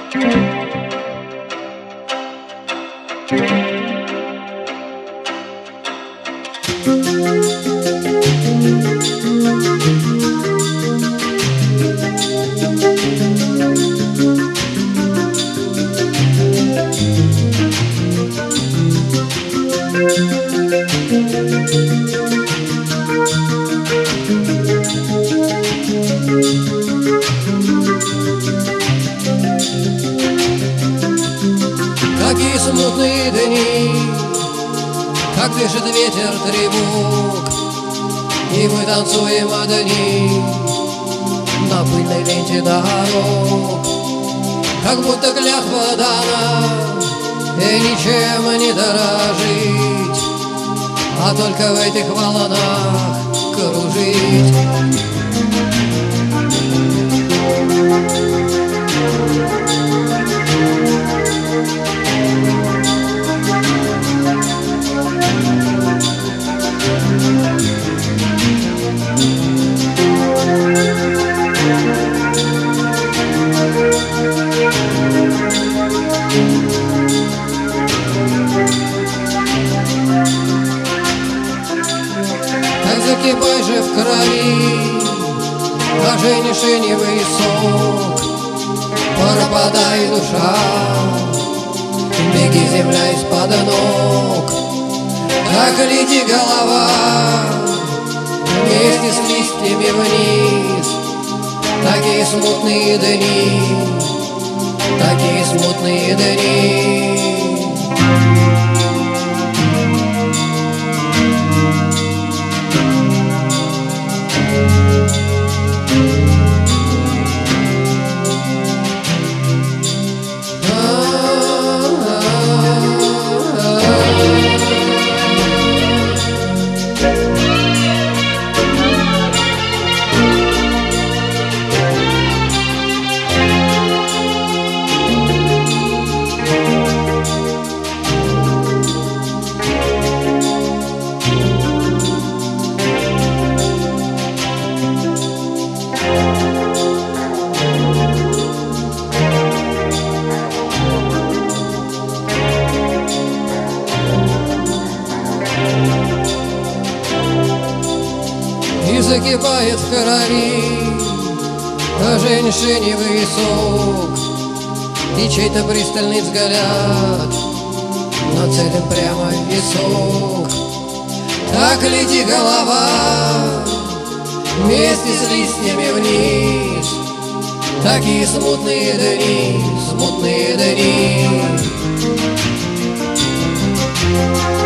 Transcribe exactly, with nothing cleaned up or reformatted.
Какие смутные дни, как дышит ветер тревог, и мы танцуем одни на пыльной ленте дорог. Как будто клятва дана, и ничем не дорожить, а только в этих волнах кружить. Закипай же в крови, а женишеневый сок, пропадай, душа, беги, земля из-под ног. Как лети голова вместе с листьями вниз, такие смутные дни, такие смутные дни. И закипает в крови женьшеневый сок, и чей-то пристальный взгляд нацелен прямо в висок. Так лети голова вместе с листьями вниз, такие смутные дни, смутные дни.